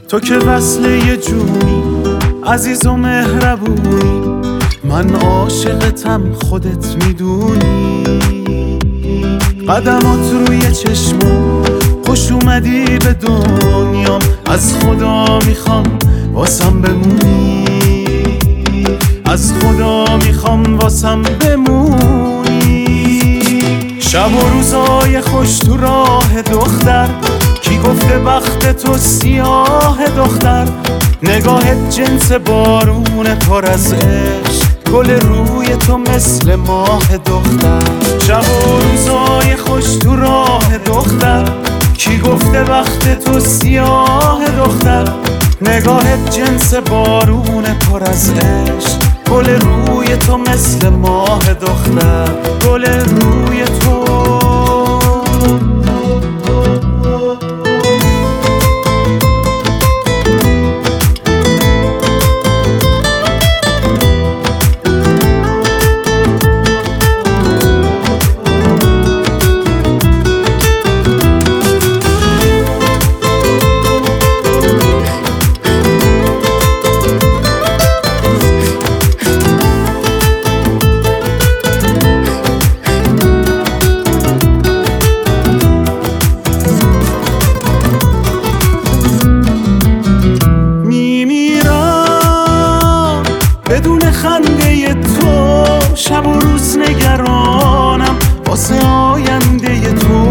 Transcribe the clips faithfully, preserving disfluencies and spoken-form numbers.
تو که وصل یه جونی عزیز و مهربونی، من عاشقتم خودت میدونی. قدمات روی چشمم خوش اومدی به دنیام، از خدا میخوام واسم بمونی، از خدا میخوام واسم بمونی. شب و روزای خوش تو راه دختر، کی گفته بخت تو سیاه دختر؟ نگاهت جنس بارون پر از عشق، گل روی تو مثل ماه دختر. شب و روزای خوش تو راه دختر، کی گفته بخت تو سیاه دختر؟ نگاهت جنس بارون پر از عشق، گل روی تو مثل ماه دختر، گل روی تو. بدون خنده تو شب و روز نگرانم واسه آینده تو.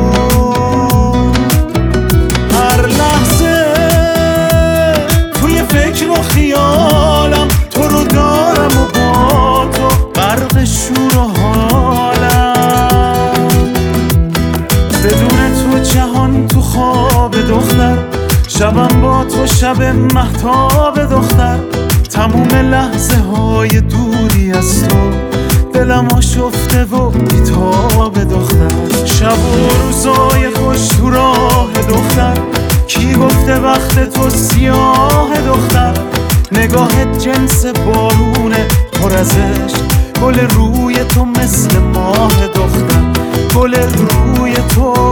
هر لحظه توی فکر و خیالم، تو رو دارم و با تو غرق شور و حالم. بدون تو جهان تو خواب دختر، شبم با تو شب مهتاب دختر. تموم لحظه های دوری از تو دلم آشفته و بیتاب دختر. شب و روزای خوش تو راه دختر، کی گفته وقت تو سیاه دختر؟ نگاهت جنس بارونه پر از عشق، گل روی تو مثل ماه دختر، گل روی تو.